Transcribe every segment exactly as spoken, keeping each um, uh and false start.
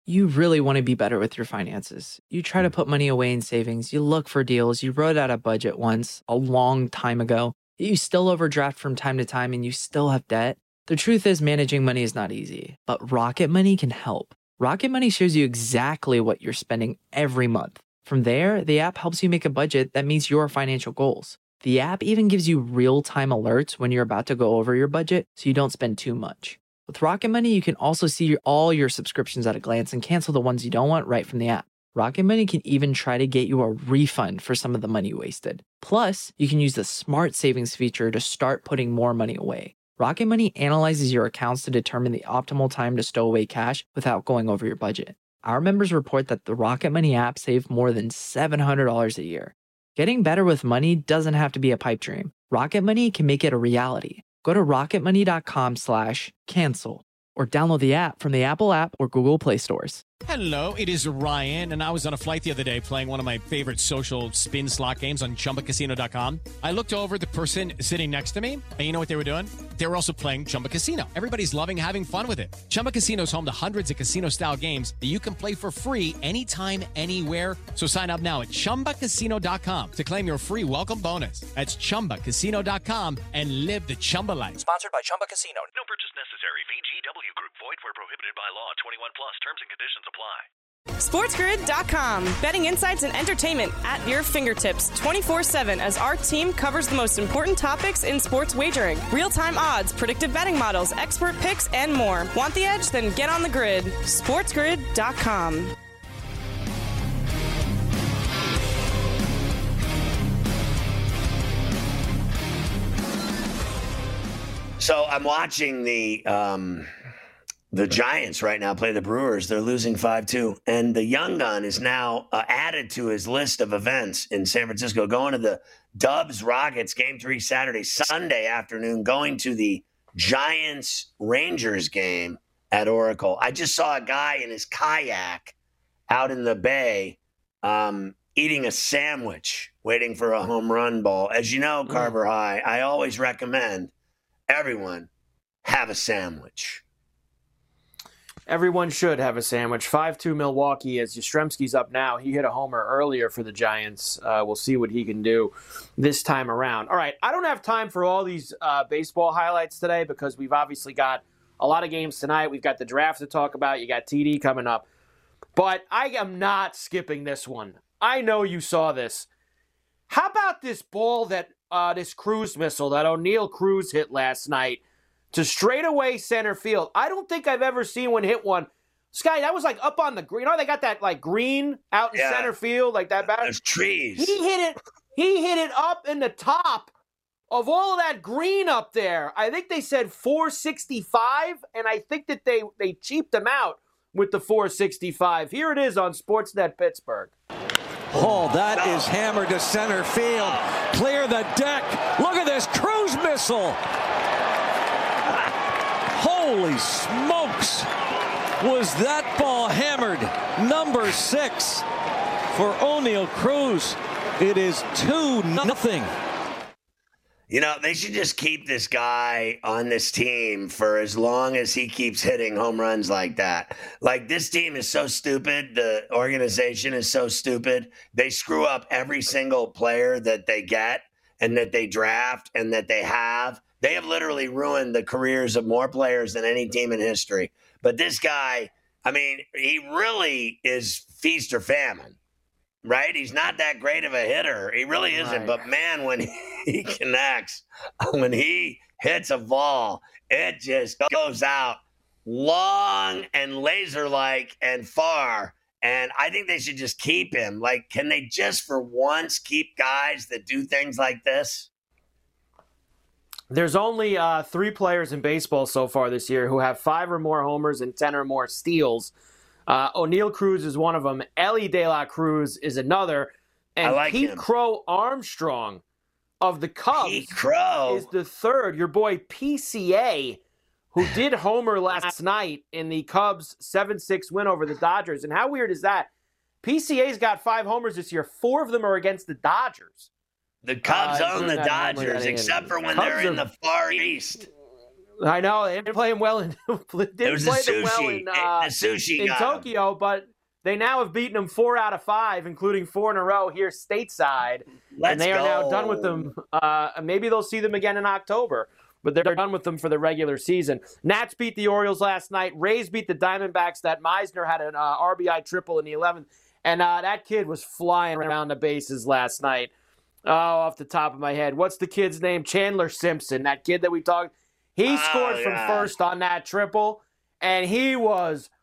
You really want to be better with your finances. You try to put money away in savings, you look for deals, you wrote out a budget once a long time ago, you still overdraft from time to time, and you still have debt. The truth is, managing money is not easy, but Rocket Money can help. Rocket Money shows you exactly what you're spending every month. From there, the app helps you make a budget that meets your financial goals. The app even gives you real-time alerts when you're about to go over your budget so you don't spend too much. With Rocket Money, you can also see all your subscriptions at a glance and cancel the ones you don't want right from the app. Rocket Money can even try to get you a refund for some of the money you wasted. Plus, you can use the Smart Savings feature to start putting more money away. Rocket Money analyzes your accounts to determine the optimal time to stow away cash without going over your budget. Our members report that the Rocket Money app saved more than seven hundred dollars a year. Getting better with money doesn't have to be a pipe dream. Rocket Money can make it a reality. Go to rocketmoney.com slash cancel or download the app from the Apple app or Google Play stores. Hello, it is Ryan, and I was on a flight the other day playing one of my favorite social spin slot games on chumba casino dot com. I looked over at the person sitting next to me, and you know what they were doing? They were also playing Chumba Casino. Everybody's loving having fun with it. Chumba Casino is home to hundreds of casino-style games that you can play for free anytime, anywhere. So sign up now at chumba casino dot com to claim your free welcome bonus. That's chumba casino dot com and live the Chumba life. Sponsored by Chumba Casino. No purchase necessary. V G W Group. Void where prohibited by law. twenty-one plus. Terms and conditions apply. SportsGrid dot com. Betting insights and entertainment at your fingertips twenty-four seven as our team covers the most important topics in sports wagering. Real-time odds, predictive betting models, expert picks, and more. Want the edge? Then get on the grid. SportsGrid dot com. So I'm watching the um, the Giants right now play the Brewers. They're losing five two. And the young gun is now uh, added to his list of events in San Francisco, going to the Dubs Rockets game three Saturday, Sunday afternoon, going to the Giants Rangers game at Oracle. I just saw a guy in his kayak out in the bay um, eating a sandwich, waiting for a home run ball. As you know, Carver High, I always recommend everyone have a sandwich. Everyone should have a sandwich. five two Milwaukee as Yastrzemski's up now. He hit a homer earlier for the Giants. Uh, we'll see what he can do this time around. All right, I don't have time for all these uh, baseball highlights today because we've obviously got a lot of games tonight. We've got the draft to talk about. You got T D coming up. But I am not skipping this one. I know you saw this. How about this ball that uh, this cruise missile that O'Neill Cruz hit last night to straightaway center field? I don't think I've ever seen one hit one. Sky, that was like up on the green. You know, they got that like green out in Yeah. center field, like that. Bat- There's trees. He hit it. He hit it up in the top of all of that green up there. I think they said four sixty-five, and I think that they they cheaped them out with the four sixty-five. Here it is on Sportsnet Pittsburgh. Oh, that is hammered to center field. Clear the deck. Look at this cruise missile. Holy smokes. Was that ball hammered? Number six for O'Neill Cruz. It is two nothing. You know, they should just keep this guy on this team for as long as he keeps hitting home runs like that. Like, this team is so stupid. The organization is so stupid. They screw up every single player that they get and that they draft and that they have. They have literally ruined the careers of more players than any team in history. But this guy, I mean, he really is feast or famine. Right? He's not that great of a hitter. He really isn't. Right. But, man, when he connects, when he hits a ball, it just goes out long and laser-like and far. And I think they should just keep him. Like, can they just for once keep guys that do things like this? There's only uh, three players in baseball so far this year who have five or more homers and ten or more steals. Uh, O'Neill Cruz is one of them. Ellie De La Cruz is another. And I like Pete him. Crow Armstrong of the Cubs Pete Crow. is the third. Your boy P C A, who did homer last night in the Cubs seven six win over the Dodgers. And how weird is that? P C A's got five homers this year. Four of them are against the Dodgers. The Cubs Uh, own the not normally Dodgers, that except for when Cubs they're in are- the Far East. I know they didn't play him well in didn't It was play the them well sushi. in, uh, the sushi in got him. Tokyo, but they now have beaten them four out of five, including four in a row here stateside. Let's and they are go. now done with them. Uh, maybe they'll see them again in October, but they're done with them for the regular season. Nats beat the Orioles last night. Rays beat the Diamondbacks. That Meisner had an uh, R B I triple in the eleventh, and uh, that kid was flying around the bases last night. Oh, off the top of my head. What's the kid's name? Chandler Simpson, that kid that we talked. He Oh, scored from yeah. first on that triple, and he was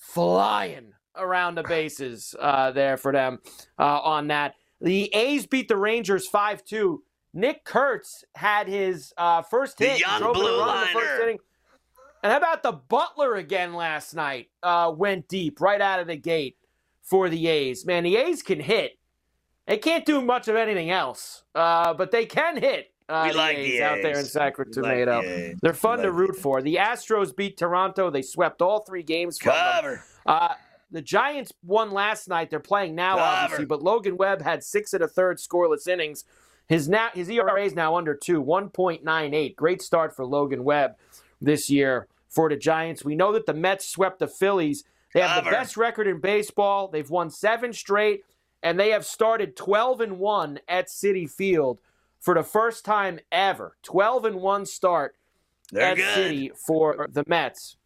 flying around the bases uh, there for them uh, on that. The A's beat the Rangers five two. Nick Kurtz had his uh, first The hit. young drove in a blue run in the first liner. inning. And how about the Butler again last night? Uh, went deep right out of the gate for the A's. Man, the A's can hit. They can't do much of anything else, uh, but they can hit uh, We the like A's the out there in A's. Sacramento. We like the A's. They're fun We to like root the for. The Astros beat Toronto. They swept all three games from them. Cover. Uh, the Giants won last night. They're playing now, Cover. obviously, but Logan Webb had six and a third scoreless innings. His now his E R A is now under two, one point nine eight. Great start for Logan Webb this year for the Giants. We know that the Mets swept the Phillies. They have Cover. the best record in baseball. They've won seven straight, and they have started twelve and one at Citi Field for the first time ever. twelve and one start They're at good. City for the Mets.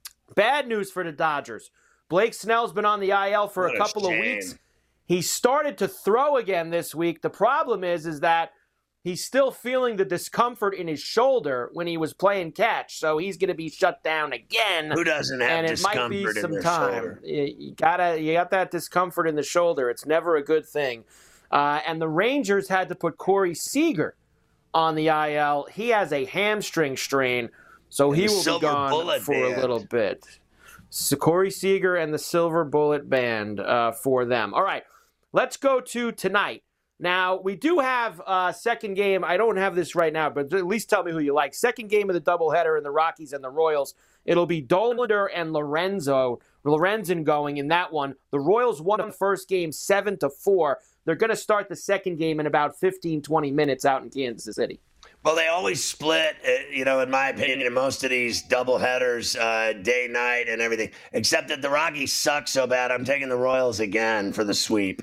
Bad news for the Dodgers. Blake Snell's been on the I L for What a a couple of shame. weeks. He started to throw again this week. The problem is, is that he's still feeling the discomfort in his shoulder when he was playing catch. So he's going to be shut down again. Who doesn't have and it discomfort might be in some their time. shoulder? You you gotta, you got that discomfort in the shoulder. It's never a good thing. Uh, and the Rangers had to put Corey Seager on the I L. He has a hamstring strain, so he The will be Silver gone Bullet for Band. a little bit. So Corey Seager and the Silver Bullet Band uh, for them. All right, let's go to tonight. Now, we do have a second game. I don't have this right now, but at least tell me who you like. Second game of the doubleheader in the Rockies and the Royals. It'll be Dollander and Lorenzo. Lorenzen going in that one. The Royals won the first game seven to four. They're going to start the second game in about fifteen, twenty minutes out in Kansas City. Well, they always split, uh, you know, in my opinion, in most of these double headers, uh, day, night, and everything, except that the Rockies suck so bad. I'm taking the Royals again for the sweep.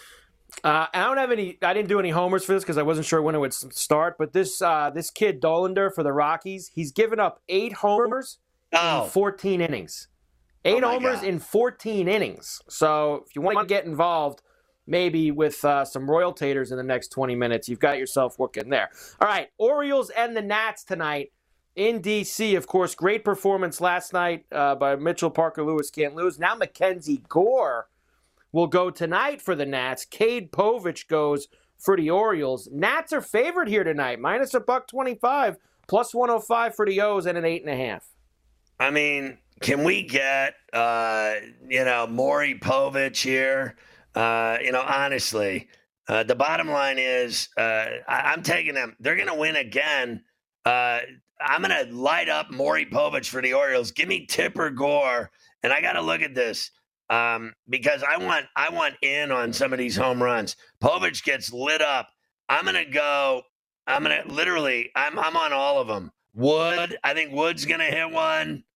Uh, I don't have any. I didn't do any homers for this because I wasn't sure when it would s- start. But this uh, this kid Dollander for the Rockies, he's given up eight homers Oh. in fourteen innings. Eight Oh my homers God. in fourteen innings. So if you want to get involved, maybe with uh, some Royal Taters in the next twenty minutes, you've got yourself working there. All right, Orioles and the Nats tonight in D C. Of course, great performance last night uh, by Mitchell Parker Lewis. Can't lose. Now Mackenzie Gore will go tonight for the Nats. Cade Povich goes for the Orioles. Nats are favored here tonight, minus a buck twenty-five, plus one oh five for the O's, and an eight and a half. I mean, can we get, uh, you know, Maury Povich here? Uh, you know, honestly, uh, the bottom line is uh, I- I'm taking them. They're going to win again. Uh, I'm going to light up Maury Povich for the Orioles. Give me Tipper Gore. And I got to look at this um, because I want I want in on some of these home runs. Povich gets lit up. I'm going to go. I'm going to literally, I'm, I'm on all of them. Wood, I think Wood's going to hit one.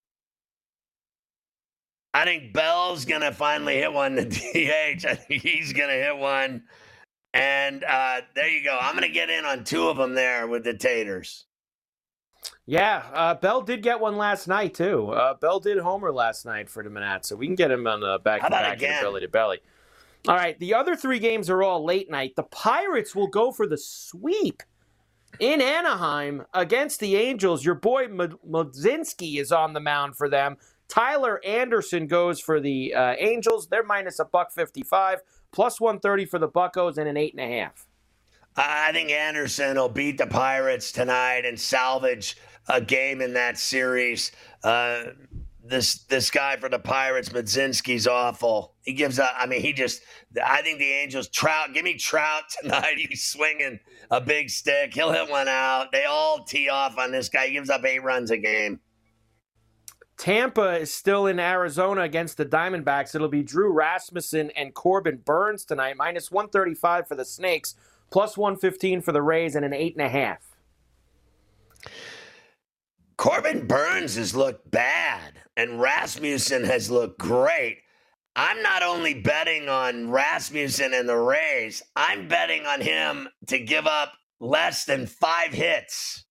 I think Bell's going to finally hit one to D H. I think he's going to hit one. And uh, there you go. I'm going to get in on two of them there with the Taters. Yeah, uh, Bell did get one last night, too. Uh, Bell did homer last night for the Nats, so we can get him on the back How to about back again? and belly to belly. All right, the other three games are all late night. The Pirates will go for the sweep in Anaheim against the Angels. Your boy Mudzinski is on the mound for them. Tyler Anderson goes for the uh, Angels. They're minus a buck fifty-five, plus one thirty for the Buccos, and an eight and a half. I think Anderson will beat the Pirates tonight and salvage a game in that series. Uh, this this guy for the Pirates, Mudzinski's awful. He gives up. I mean, he just. I think the Angels. Trout, give me Trout tonight. He's swinging a big stick. He'll hit one out. They all tee off on this guy. He gives up eight runs a game. Tampa is still in Arizona against the Diamondbacks. It'll be Drew Rasmussen and Corbin Burns tonight. Minus one thirty-five for the Snakes, plus one fifteen for the Rays, and an eight and a half. Corbin Burns has looked bad, and Rasmussen has looked great. I'm not only betting on Rasmussen and the Rays, I'm betting on him to give up less than five hits.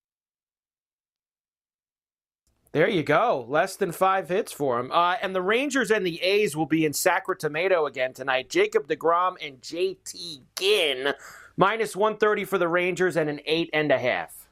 There you go. Less than five hits for him. Uh, and the Rangers and the A's will be in Sacramento again tonight. Jacob deGrom and J T Ginn, minus one thirty for the Rangers and an eight and a half.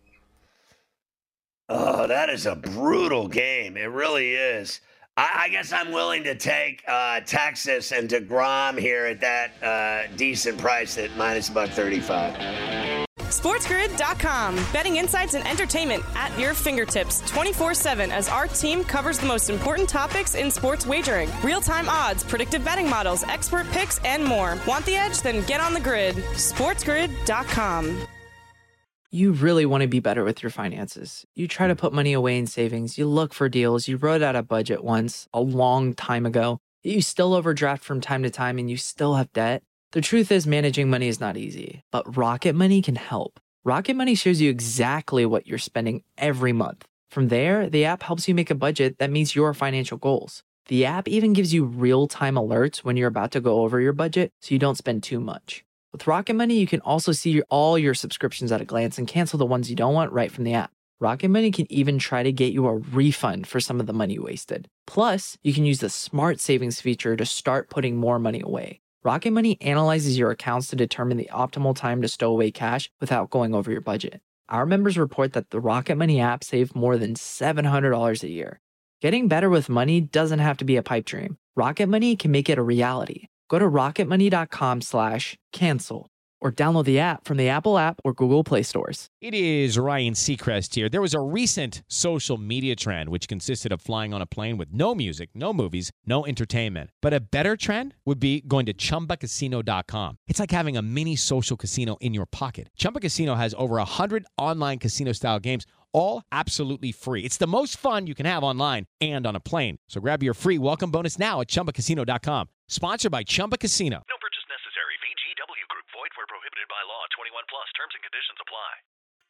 Oh, that is a brutal game. It really is. I, I guess I'm willing to take uh, Texas and deGrom here at that uh, decent price at minus buck thirty-five. SportsGrid dot com. Betting insights and entertainment at your fingertips twenty-four seven as our team covers the most important topics in sports wagering. Real-time odds, predictive betting models, expert picks, and more. Want the edge? Then get on the grid. SportsGrid dot com. You really want to be better with your finances. You try to put money away in savings. You look for deals. You wrote out a budget once, a long time ago. You still overdraft from time to time and you still have debt. The truth is, managing money is not easy, but Rocket Money can help. Rocket Money shows you exactly what you're spending every month. From there, the app helps you make a budget that meets your financial goals. The app even gives you real-time alerts when you're about to go over your budget so you don't spend too much. With Rocket Money, you can also see your, all your subscriptions at a glance and cancel the ones you don't want right from the app. Rocket Money can even try to get you a refund for some of the money wasted. Plus, you can use the Smart Savings feature to start putting more money away. Rocket Money analyzes your accounts to determine the optimal time to stow away cash without going over your budget. Our members report that the Rocket Money app saved more than seven hundred dollars a year. Getting better with money doesn't have to be a pipe dream. Rocket Money can make it a reality. Go to rocketmoney.com slash cancel or download the app from the Apple app or Google Play stores. It is Ryan Seacrest here. There was a recent social media trend which consisted of flying on a plane with no music, no movies, no entertainment. But a better trend would be going to chumba casino dot com. It's like having a mini social casino in your pocket. Chumba Casino has over one hundred online casino-style games, all absolutely free. It's the most fun you can have online and on a plane. So grab your free welcome bonus now at chumba casino dot com. Sponsored by Chumba Casino. No purchase necessary. V G W Group. Void where prohibited by law. twenty-one plus. Terms and conditions apply.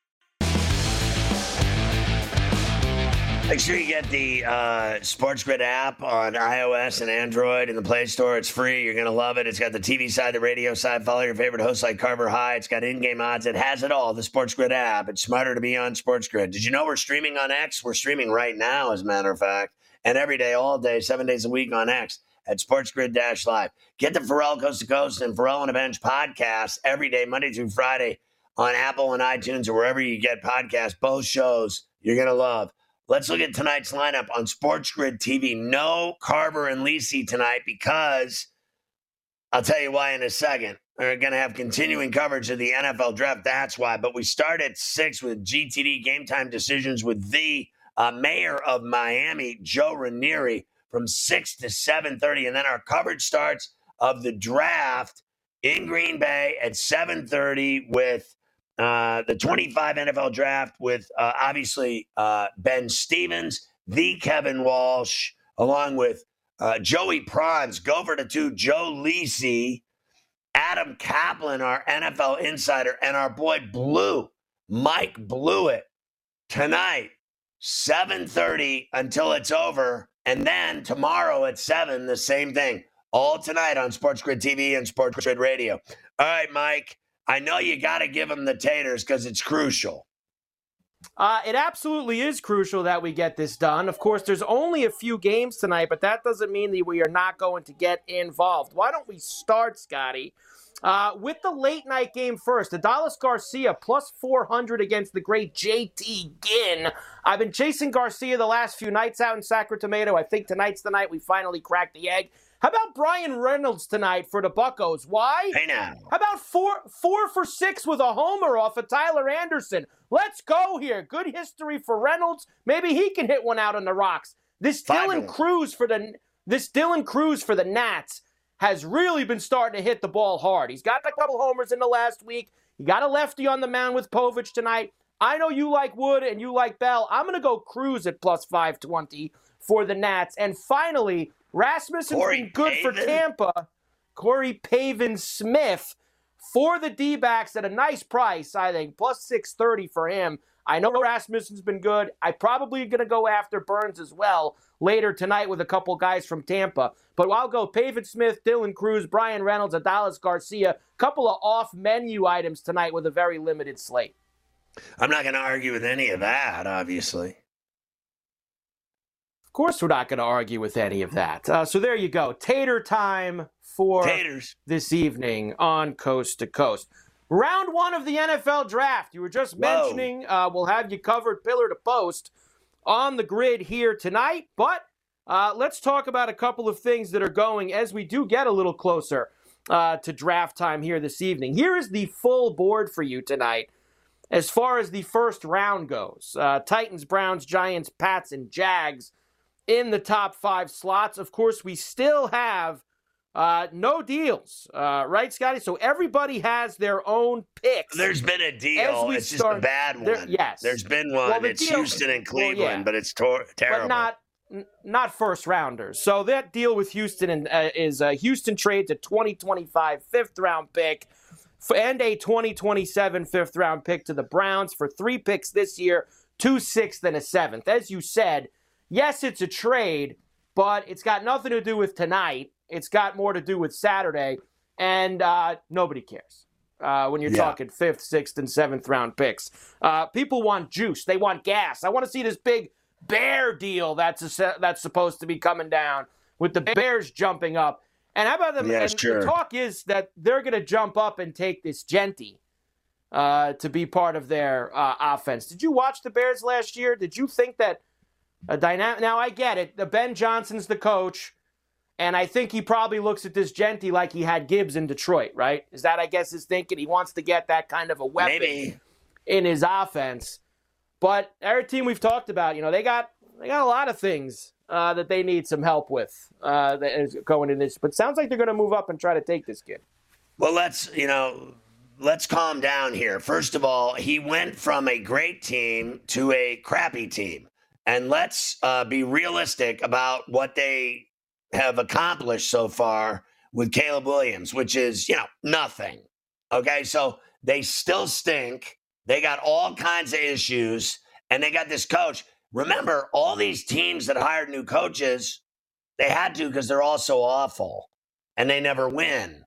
Make sure you get the uh, SportsGrid app on iOS and Android in the Play Store. It's free. You're going to love it. It's got the T V side, the radio side. Follow your favorite hosts like Carver High. It's got in-game odds. It has it all. The SportsGrid app. It's smarter to be on SportsGrid. Did you know we're streaming on X? We're streaming right now, as a matter of fact. And every day, all day, seven days a week on X at SportsGrid Live. Get the Pharrell Coast to Coast and Pharrell on a Bench podcast every day, Monday through Friday on Apple and iTunes or wherever you get podcasts. Both shows you're going to love. Let's look at tonight's lineup on SportsGrid T V. No Carver and Lisi tonight because I'll tell you why in a second. We're going to have continuing coverage of the N F L draft. That's why. But we start at six with G T D Game Time Decisions with the uh, mayor of Miami, Joe Ranieri, from six to seven thirty. And then our coverage starts of the draft in Green Bay at seven thirty with Uh, the twenty-five N F L draft with uh, obviously uh, Ben Stevens, the Kevin Walsh, along with uh, Joey Prawns, Gopher to two, Joe Lisi, Adam Kaplan, our N F L insider, and our boy Blue, Mike Blewett, tonight, seven thirty until it's over. And then tomorrow at seven, the same thing. All tonight on SportsGrid T V and SportsGrid Radio. All right, Mike. I know you got to give them the taters because it's crucial. Uh, it absolutely is crucial that we get this done. Of course, there's only a few games tonight, but that doesn't mean that we are not going to get involved. Why don't we start, Scotty, uh, with the late night game first? Adolis Garcia plus four hundred against the great J T Ginn. I've been chasing Garcia the last few nights out in Sacramento. I think tonight's the night we finally cracked the egg. How about Brian Reynolds tonight for the Buccos? Why? Hey now. How about four four for six with a homer off of Tyler Anderson? Let's go here. Good history for Reynolds. Maybe he can hit one out on the rocks. This Dylan Cruz for the this Dylan Cruz for the Nats has really been starting to hit the ball hard. He's got a couple homers in the last week. He got a lefty on the mound with Povich tonight. I know you like Wood and you like Bell. I'm going to go Cruz at plus five twenty for the Nats. And finally, Rasmussen's Corey been good Pavin. for Tampa. Corey Pavin Smith for the D-backs at a nice price, I think, plus six thirty for him. I know Rasmussen's been good. I'm probably going to go after Burns as well later tonight with a couple guys from Tampa. But I'll go Pavin Smith, Dylan Cruz, Brian Reynolds, Adalis Garcia. Couple of off-menu items tonight with a very limited slate. I'm not going to argue with any of that, obviously. Of course we're not going to argue with any of that. Uh, so there you go. Tater time for Taters this evening on Coast to Coast. Round one of the N F L draft. You were just Whoa. mentioning uh, we'll have you covered pillar to post on the grid here tonight. But uh, let's talk about a couple of things that are going as we do get a little closer uh, to draft time here this evening. Here is the full board for you tonight as far as the first round goes. Uh, Titans, Browns, Giants, Pats, and Jags in the top five slots. Of course, we still have Uh, no deals, uh, right, Scotty? So everybody has their own picks. There's been a deal. It's just a bad one. There, yes. There's been one. Well, it's deal, Houston and Cleveland, well, yeah. but it's tor- terrible. But not not first rounders. So that deal with Houston and, uh, is uh, Houston trades a twenty twenty-five fifth round pick and a twenty twenty-seven fifth round pick to the Browns for three picks this year, two sixth and a seventh. As you said, yes, it's a trade, but it's got nothing to do with tonight. It's got more to do with Saturday, and uh, nobody cares uh, when you're yeah. talking fifth, sixth, and seventh round picks. Uh, people want juice. They want gas. I want to see this big Bear deal that's a, that's supposed to be coming down with the Bears jumping up. And how about them? Yeah, and sure. The talk is that they're going to jump up and take this Genty uh, to be part of their uh, offense. Did you watch the Bears last year? Did you think that a dynamic? Now, I get it. The Ben Johnson's the coach. And I think he probably looks at this Genty like he had Gibbs in Detroit, right? Is that, I guess, his thinking? He wants to get that kind of a weapon Maybe. in his offense. But our team we've talked about, you know, they got they got a lot of things uh, that they need some help with uh, that is going in this. But it sounds like they're going to move up and try to take this kid. Well, let's, you know, let's calm down here. First of all, he went from a great team to a crappy team. And let's uh, be realistic about what they have accomplished so far with Caleb Williams, which is, you know, nothing. Okay, so they still stink. They got all kinds of issues, and they got this coach. Remember, all these teams that hired new coaches, they had to because they're all so awful, and they never win.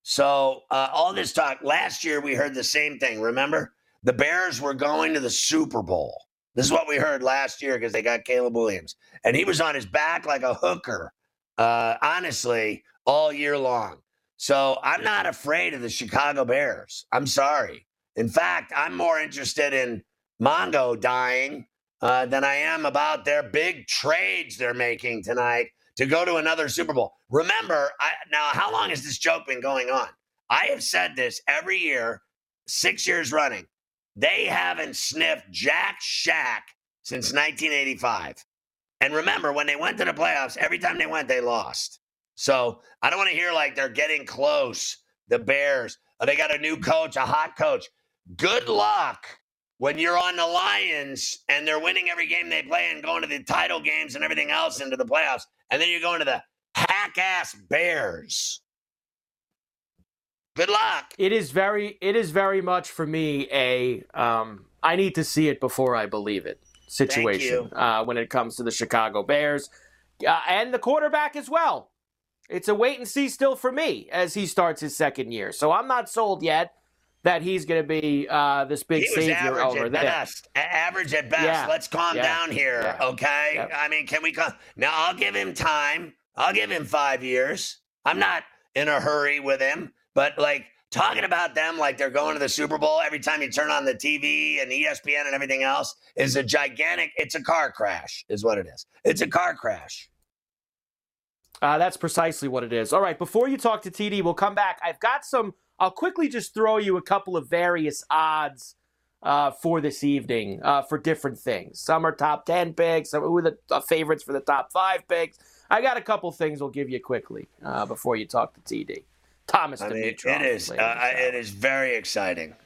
So uh, all this talk, last year we heard the same thing. Remember? The Bears were going to the Super Bowl. This is what we heard last year because they got Caleb Williams, and he was on his back like a hooker. Uh, honestly, all year long. So I'm not afraid of the Chicago Bears. I'm sorry. In fact, I'm more interested in Mongo dying uh, than I am about their big trades they're making tonight to go to another Super Bowl. Remember, I, now, how long has this joke been going on? I have said this every year, six years running. They haven't sniffed Jack Shack since nineteen eighty-five. And remember, when they went to the playoffs, every time they went, they lost. So I don't want to hear like they're getting close, the Bears. Oh, they got a new coach, a hot coach. Good luck when you're on the Lions and they're winning every game they play and going to the title games and everything else into the playoffs. And then you're going to the hack-ass Bears. Good luck. It is very, it is very much for me a um, I need to see it before I believe it situation uh, when it comes to the Chicago Bears uh, and the quarterback as well. It's a wait and see still for me as he starts his second year. So I'm not sold yet that he's going to be uh, this big he was savior average over at there. Best. A- average at best. Yeah. Let's calm yeah. down here, yeah. okay? Yep. I mean, can we come? Now, I'll give him time. I'll give him five years. I'm not in a hurry with him, but like, talking about them like they're going to the Super Bowl every time you turn on the T V and E S P N and everything else is a gigantic, it's a car crash is what it is. It's a car crash. Uh, that's precisely what it is. All right, before you talk to T D, we'll come back. I've got some, I'll quickly just throw you a couple of various odds uh, for this evening uh, for different things. Some are top ten picks, some who are the uh, favorites for the top five picks. I got a couple things we'll give you quickly uh, before you talk to T D. Thomas I mean, Dimitrov. it is. Uh, it is very exciting.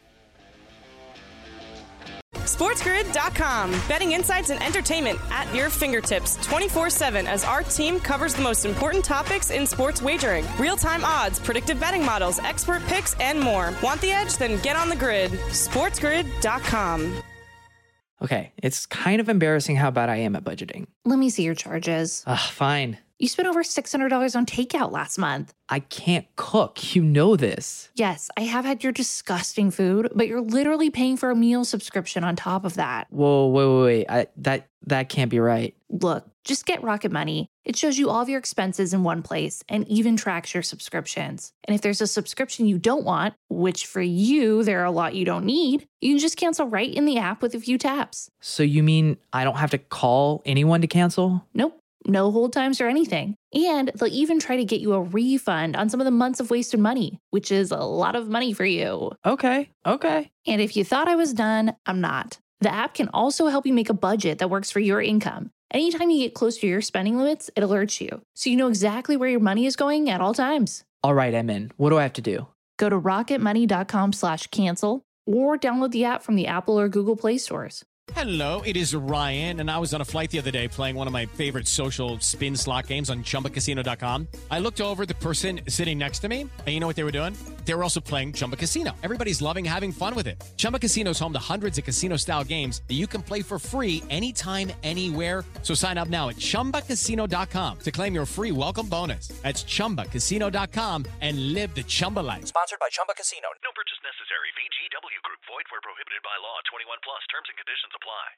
SportsGrid dot com. Betting insights and entertainment at your fingertips twenty-four seven as our team covers the most important topics in sports wagering. Real-time odds, predictive betting models, expert picks, and more. Want the edge? Then get on the grid. SportsGrid dot com. Okay, it's kind of embarrassing how bad I am at budgeting. Let me see your charges. Ugh, fine. You spent over six hundred dollars on takeout last month. I can't cook. You know this. Yes, I have had your disgusting food, but you're literally paying for a meal subscription on top of that. Whoa, wait, wait, wait. I, that, that can't be right. Look, just get Rocket Money. It shows you all of your expenses in one place and even tracks your subscriptions. And if there's a subscription you don't want, which for you, there are a lot you don't need, you can just cancel right in the app with a few taps. So you mean I don't have to call anyone to cancel? Nope. No hold times or anything. And they'll even try to get you a refund on some of the months of wasted money, which is a lot of money for you. Okay, okay. And if you thought I was done, I'm not. The app can also help you make a budget that works for your income. Anytime you get close to your spending limits, it alerts you, so you know exactly where your money is going at all times. All right, I'm in. What do I have to do? Go to rocketmoney.com slash cancel or download the app from the Apple or Google Play stores. Hello, it is Ryan, and I was on a flight the other day playing one of my favorite social spin slot games on chumba casino dot com. I looked over at the person sitting next to me, and you know what they were doing? They were also playing Chumba Casino. Everybody's loving having fun with it. Chumba Casino is home to hundreds of casino-style games that you can play for free anytime, anywhere. So sign up now at chumba casino dot com to claim your free welcome bonus. That's chumba casino dot com and live the Chumba life. Sponsored by Chumba Casino. No purchase necessary. V G W Group. Void where prohibited by law. twenty-one plus. Terms and conditions apply.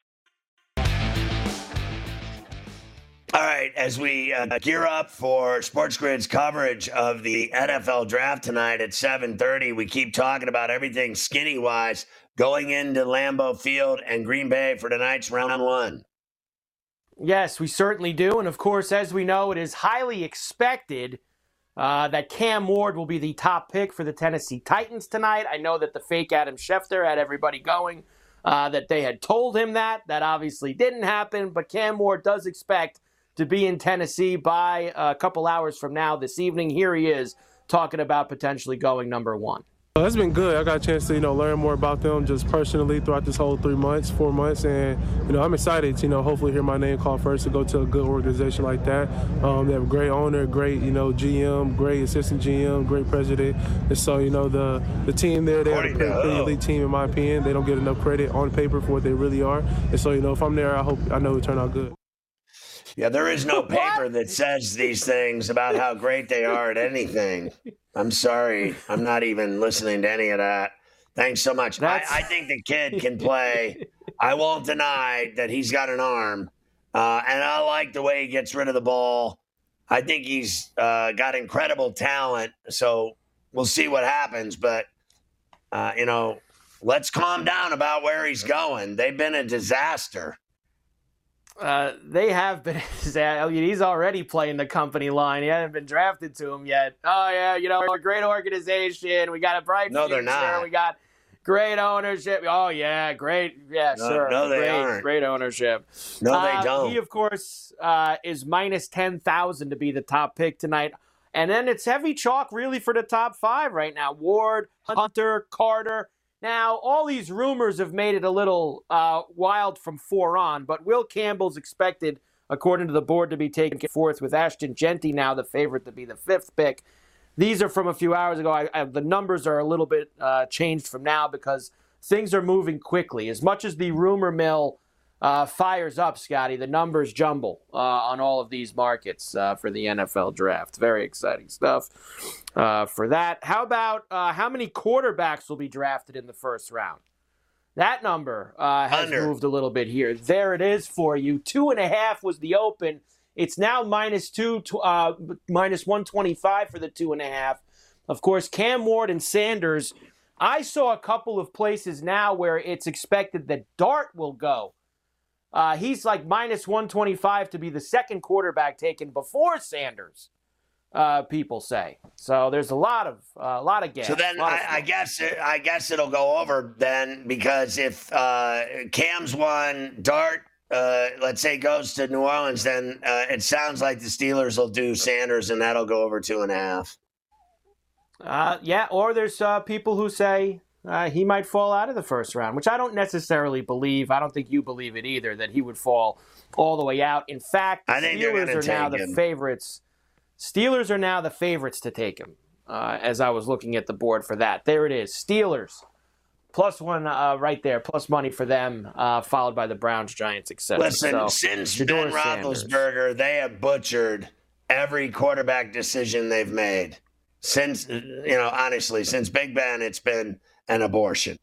All right, as we uh, gear up for Sports Grid's coverage of the N F L draft tonight at seven thirty, we keep talking about everything skinny-wise going into Lambeau Field and Green Bay for tonight's round one. Yes, we certainly do. And, of course, as we know, it is highly expected uh, that Cam Ward will be the top pick for the Tennessee Titans tonight. I know that the fake Adam Schefter had everybody going, uh, that they had told him that. That obviously didn't happen, but Cam Ward does expect to be in Tennessee by a couple hours from now this evening. Here he is talking about potentially going number one. Well, it's been good. I got a chance to, you know, learn more about them just personally throughout this whole three months, four months. And, you know, I'm excited to, you know, hopefully hear my name called first to go to a good organization like that. Um, they have a great owner, great, you know, G M, great assistant G M, great president. And so, you know, the, the team there, they have a pretty, pretty elite team in my opinion. They don't get enough credit on paper for what they really are. And so, you know, if I'm there, I hope, I know it'll turn out good. Yeah, there is no paper that says these things about how great they are at anything. I'm sorry. I'm not even listening to any of that. Thanks so much. I, I think the kid can play. I won't deny that he's got an arm. Uh, and I like the way he gets rid of the ball. I think he's uh, got incredible talent. So we'll see what happens. But, uh, you know, let's calm down about where he's going. They've been a disaster. Uh, they have been. He's already playing the company line. He hasn't been drafted to him yet. Oh, yeah, you know, we're a great organization. We got a bright no, future. They're not. We got great ownership. Oh, yeah, great. Yeah, no, sure. No, they great, aren't. Great ownership. No, uh, they don't. He, of course, uh, is minus ten thousand to be the top pick tonight. And then it's heavy chalk really for the top five right now. Ward, Hunter, Carter. Now, all these rumors have made it a little uh, wild from four on, but Will Campbell's expected, according to the board, to be taken fourth, with Ashton Genty now the favorite to be the fifth pick. These are from a few hours ago. I, I, the numbers are a little bit uh, changed from now because things are moving quickly. As much as the rumor mill uh, fires up, Scotty, the numbers jumble uh, on all of these markets uh, for the N F L draft. Very exciting stuff uh, for that. How about uh, how many quarterbacks will be drafted in the first round? That number uh, has Under. moved a little bit here. There it is for you. Two and a half was the open. It's now minus two, uh, minus one twenty-five for the two and a half. Of course, Cam Ward and Sanders. I saw a couple of places now where it's expected that Dart will go. Uh, he's like minus one twenty-five to be the second quarterback taken before Sanders, uh, people say. So there's a lot of uh, a lot of gas. So then I, I guess it, I guess it'll go over then, because if uh, Cam's one, Dart, uh, let's say, goes to New Orleans, then uh, it sounds like the Steelers will do Sanders, and that'll go over two and a half. Uh, yeah, or there's uh, people who say uh, he might fall out of the first round, which I don't necessarily believe. I don't think you believe it either, that he would fall all the way out. In fact, the I think they're Steelers gonna are now take the him. favorites. Steelers are now the favorites to take him, uh, as I was looking at the board for that. There it is. Steelers Plus one uh, right there, plus money for them, uh, followed by the Browns, Giants, et cetera. Listen, so, since Shedeur Ben Sanders. Roethlisberger, they have butchered every quarterback decision they've made. Since, you know, honestly, since Big Ben, it's been an abortion.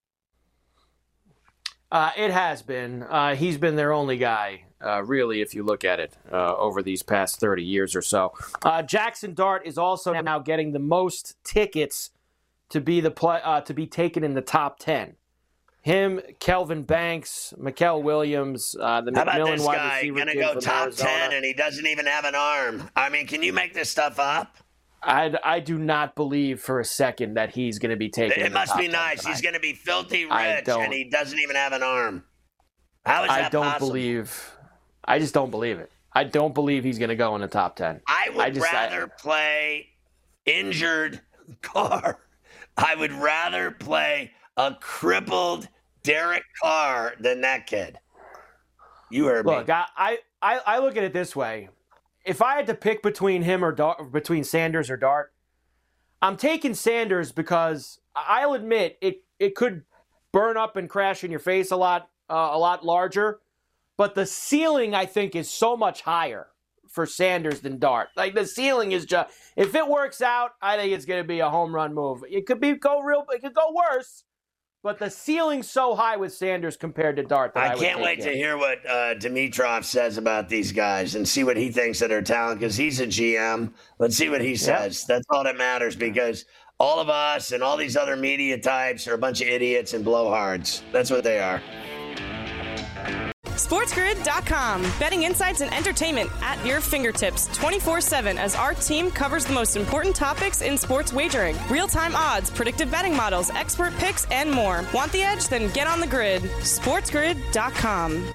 Uh, it has been. Uh, he's been their only guy, uh, really, if you look at it, uh, over these past thirty years or so. Uh, Jackson Dart is also now getting the most tickets to be the play, uh, to be taken in the top ten. Him, Kelvin Banks, Mikael Williams, uh, the How about McMillan this wide guy receiver going to kid go from top Arizona. ten and he doesn't even have an arm? I mean, can you make this stuff up? I, I do not believe for a second that he's going to be taken. It must be nice. Tonight. He's going to be filthy I rich don't- and he doesn't even have an arm. How is that I don't possible? believe. I just don't believe it. I don't believe he's going to go in the top ten. I would I just, rather I, play injured Carr. I would rather play a crippled Derek Carr than that kid. You heard Look, me. I, I, I look at it this way. If I had to pick between him or Dart, between Sanders or Dart, I'm taking Sanders because I'll admit it it could burn up and crash in your face a lot uh, a lot larger, but the ceiling I think is so much higher for Sanders than Dart. Like the ceiling is just if it works out, I think it's going to be a home run move. It could be go real, it could go worse. But the ceiling's so high with Sanders compared to Dart. That I, I would can't take wait him. to hear what uh, Dimitrov says about these guys and see what he thinks of their talent because he's a G M. Let's see what he says. That's all that matters because all of us and all these other media types are a bunch of idiots and blowhards. That's what they are. SportsGrid dot com. Betting insights and entertainment at your fingertips twenty-four seven as our team covers the most important topics in sports wagering. Real-time odds, predictive betting models, expert picks, and more. Want the edge? Then get on the grid. SportsGrid dot com.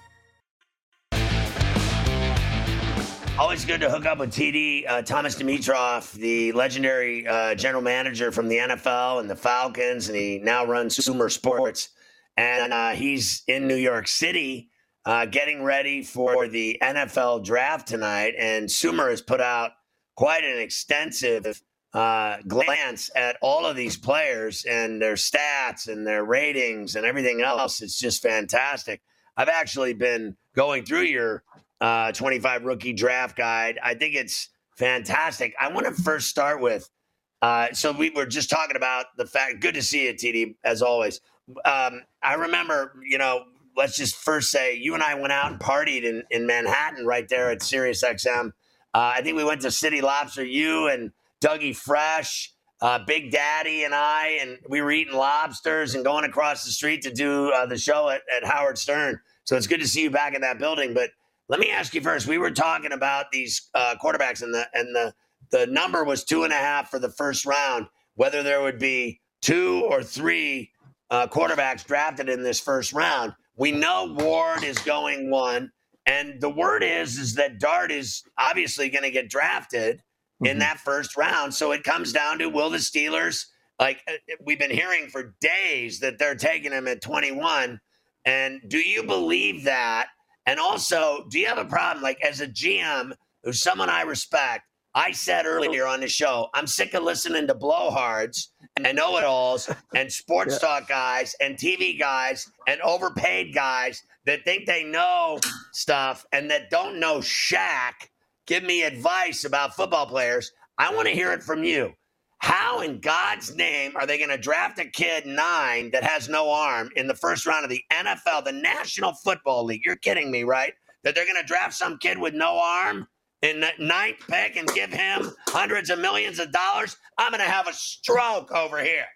Always good to hook up with T D. Uh, Thomas Dimitrov, the legendary uh, general manager from the N F L and the Falcons, and he now runs Sumer Sports. And uh, he's in New York City uh, getting ready for the N F L draft tonight. And Sumer has put out quite an extensive uh, glance at all of these players and their stats and their ratings and everything else. It's just fantastic. I've actually been going through your uh, twenty-five rookie draft guide. I think it's fantastic. I want to first start with, uh, so we were just talking about the fact, good to see you, T D, as always. Um, I remember, you know, let's just first say you and I went out and partied in, in Manhattan right there at Sirius X M. Uh, I think we went to City Lobster, you and Dougie Fresh, uh, Big Daddy and I, and we were eating lobsters and going across the street to do uh, the show at, at Howard Stern. So it's good to see you back in that building. But let me ask you first, we were talking about these uh, quarterbacks and the and the, the number was two and a half for the first round, whether there would be two or three Uh, quarterbacks drafted in this first round. We know Ward is going one, and the word is is that Dart is obviously going to get drafted mm-hmm. in that first round. So it comes down to, will the Steelers, like we've been hearing for days that they're taking him at twenty-one, and do you believe that? And also, do you have a problem, like as a G M, who's someone I respect, I said earlier on the show, I'm sick of listening to blowhards and know-it-alls and sports yeah. talk guys and T V guys and overpaid guys that think they know stuff and that don't know Shaq give me advice about football players. I want to hear it from you. How in God's name are they going to draft a kid nine that has no arm in the first round of the N F L, the National Football League? You're kidding me, right? That they're going to draft some kid with no arm in the ninth pick and give him hundreds of millions of dollars? I'm going to have a stroke over here.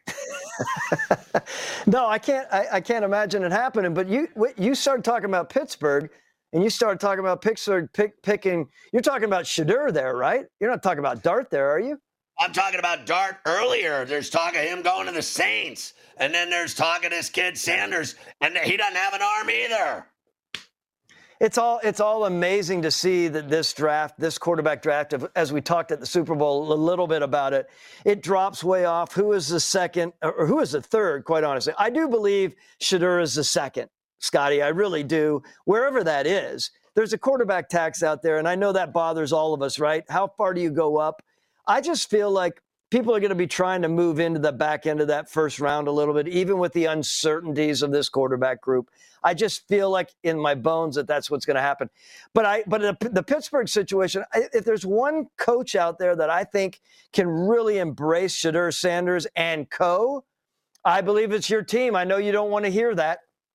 No, I can't. I, I can't imagine it happening. But you, you started talking about Pittsburgh, and you started talking about Pittsburgh pick, picking. You're talking about Shedeur there, right? You're not talking about Dart there, are you? I'm talking about Dart earlier. There's talk of him going to the Saints, and then there's talk of this kid Sanders, and he doesn't have an arm either. It's all it's all amazing to see that this draft, this quarterback draft, as we talked at the Super Bowl a little bit about it, it drops way off. Who is the second or who is the third, quite honestly? I do believe Shedeur is the second, Scotty. I really do. Wherever that is, there's a quarterback tax out there, and I know that bothers all of us, right? How far do you go up? I just feel like people are going to be trying to move into the back end of that first round a little bit, even with the uncertainties of this quarterback group. I just feel like in my bones that that's what's going to happen. But I, but the, the Pittsburgh situation, if there's one coach out there that I think can really embrace Shedeur Sanders and co, I believe it's your team. I know you don't want to hear that.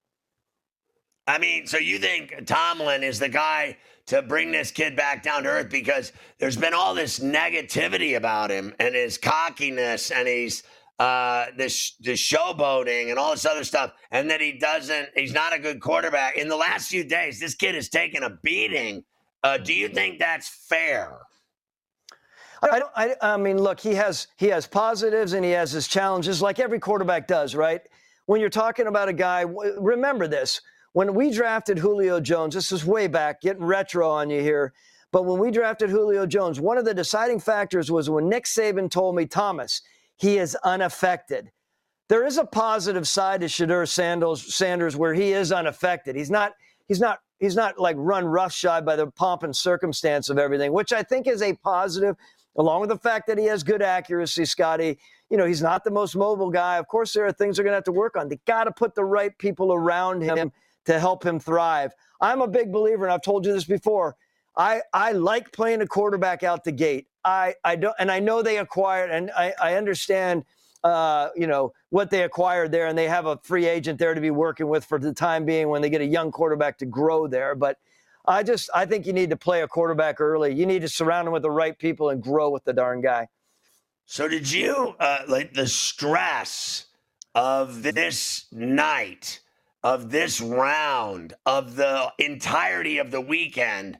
I mean, so you think Tomlin is the guy to bring this kid back down to earth, because there's been all this negativity about him and his cockiness and he's uh, this, this showboating and all this other stuff, and that he doesn't, he's not a good quarterback. In the last few days, this kid has taken a beating. Uh, do you think that's fair? I, don't, I, I mean, look, he has he has positives and he has his challenges, like every quarterback does, right? When you're talking about a guy, remember this. When we drafted Julio Jones, this is way back, getting retro on you here, but when we drafted Julio Jones, one of the deciding factors was when Nick Saban told me, Thomas, he is unaffected. There is a positive side to Shedeur Sanders, Sanders where he is unaffected. He's not, he's not, he's not like run roughshod by the pomp and circumstance of everything, which I think is a positive, along with the fact that he has good accuracy, Scotty. You know, he's not the most mobile guy. Of course, there are things they're going to have to work on. They got to put the right people around him to help him thrive. I'm a big believer, and I've told you this before. I, I like playing a quarterback out the gate. I, I don't, and I know they acquired, and I, I understand, uh, you know, what they acquired there, and they have a free agent there to be working with for the time being when they get a young quarterback to grow there. But I just, I think you need to play a quarterback early. You need to surround him with the right people and grow with the darn guy. So did you, uh, like the stress of this night, of this round, of the entirety of the weekend,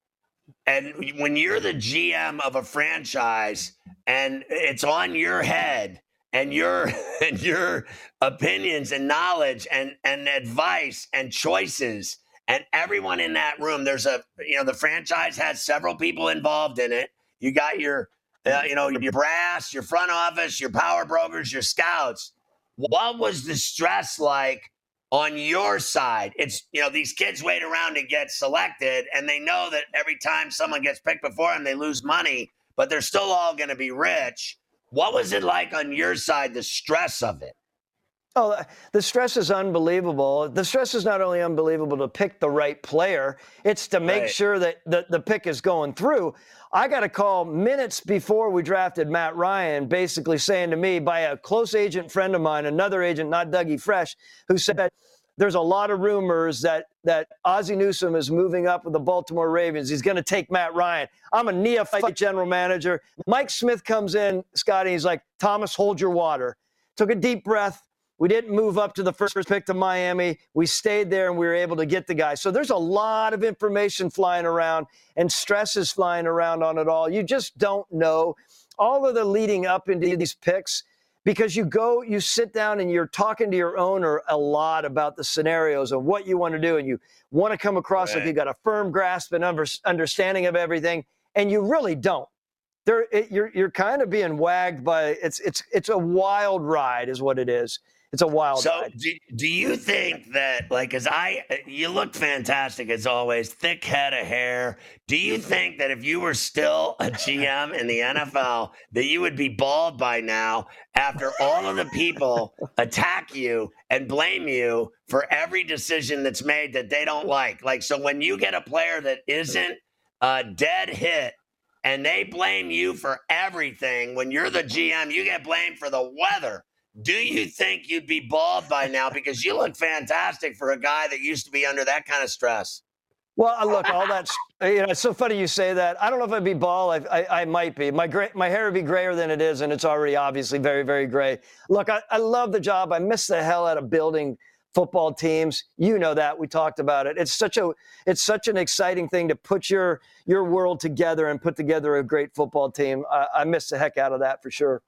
and when you're the G M of a franchise and it's on your head and your and your opinions and knowledge and, and advice and choices, and everyone in that room, there's a, you know, the franchise has several people involved in it. You got your, uh, you know, your brass, your front office, your power brokers, your scouts. What was the stress like on your side? It's, you know, these kids wait around to get selected, and they know that every time someone gets picked before them, they lose money, but they're still all going to be rich. What was it like on your side, the stress of it? Oh, the stress is unbelievable. The stress is not only unbelievable to pick the right player, it's to make Right. sure that the, the pick is going through. I got a call minutes before we drafted Matt Ryan, basically saying to me by a close agent friend of mine, another agent, not Dougie Fresh, who said there's a lot of rumors that that Ozzie Newsome is moving up with the Baltimore Ravens. He's going to take Matt Ryan. I'm a neophyte general manager. Mike Smith comes in, Scotty, he's like, Thomas, hold your water. Took a deep breath. We didn't move up to the first pick to Miami. We stayed there, and we were able to get the guy. So there's a lot of information flying around, and stress is flying around on it all. You just don't know all of the leading up into these picks, because you go, you sit down and you're talking to your owner a lot about the scenarios of what you want to do, and you want to come across Right. like you got a firm grasp and under, understanding of everything, and you really don't. There, it, you're you're kind of being wagged by it's it's it's a wild ride, is what it is. It's a wild So ride. do, do you think that, like, as I, you look fantastic as always, thick head of hair. Do you think that if you were still a G M in the N F L, that you would be bald by now after all of the people attack you and blame you for every decision that's made that they don't like? Like, so when you get a player that isn't a dead hit and they blame you for everything, when you're the G M, you get blamed for the weather. Do you think you'd be bald by now? Because you look fantastic for a guy that used to be under that kind of stress. Well, uh, look, all that's, you know, it's so funny you say that. I don't know if I'd be bald. I, I, I might be. My gray, my hair would be grayer than it is, and it's already obviously very, very gray. Look, I, I love the job. I miss the hell out of building football teams. You know that. We talked about it. It's such a, it's such an exciting thing to put your, your world together and put together a great football team. I, I miss the heck out of that for sure.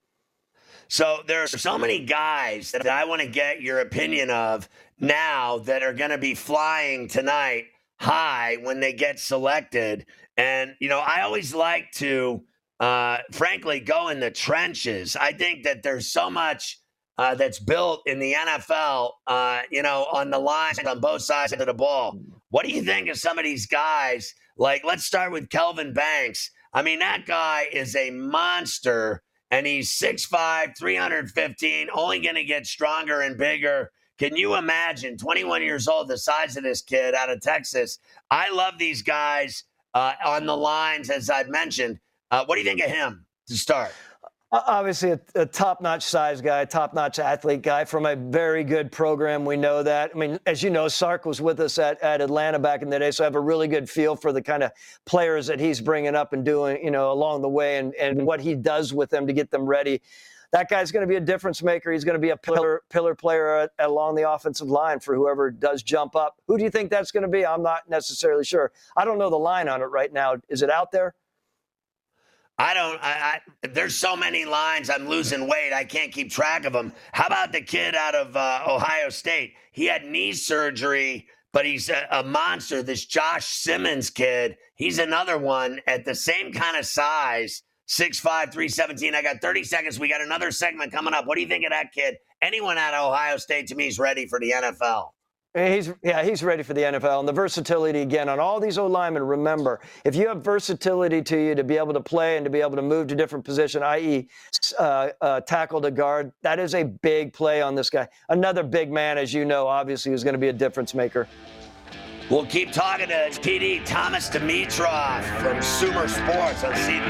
So there are so many guys that I want to get your opinion of now that are going to be flying tonight high when they get selected. And, you know, I always like to, uh, frankly, go in the trenches. I think that there's so much uh, that's built in the N F L, uh, you know, on the lines on both sides of the ball. What do you think of some of these guys? Like, let's start with Kelvin Banks. I mean, that guy is a monster. and he's six five, three fifteen, only going to get stronger and bigger. Can you imagine, twenty-one years old, the size of this kid out of Texas? I love these guys uh, on the lines, as I've mentioned. Uh, what do you think of him to start? Obviously, a, a top-notch size guy, top-notch athlete guy from a very good program. We know that. I mean, as you know, Sark was with us at, at Atlanta back in the day, so I have a really good feel for the kind of players that he's bringing up and doing, you know, along the way and, and what he does with them to get them ready. That guy's going to be a difference maker. He's going to be a pillar pillar player at, along the offensive line for whoever does jump up. Who do you think that's going to be? I'm not necessarily sure. I don't know the line on it right now. Is it out there? I don't, I, I, there's so many lines, I'm losing weight. I can't keep track of them. How about the kid out of uh, Ohio State? He had knee surgery, but he's a, a monster. This Josh Simmons kid, he's another one at the same kind of size, six five, three seventeen. I got thirty seconds. We got another segment coming up. What do you think of that kid? Anyone out of Ohio State, to me, is ready for the N F L. He's yeah, he's ready for the N F L. And the versatility, again, on all these O-linemen, remember, if you have versatility to you to be able to play and to be able to move to different position, that is uh, uh, tackle to guard, that is a big play on this guy. Another big man, as you know, obviously, who's going to be a difference maker. We'll keep talking to T D Thomas Dimitroff from Sumer Sports on C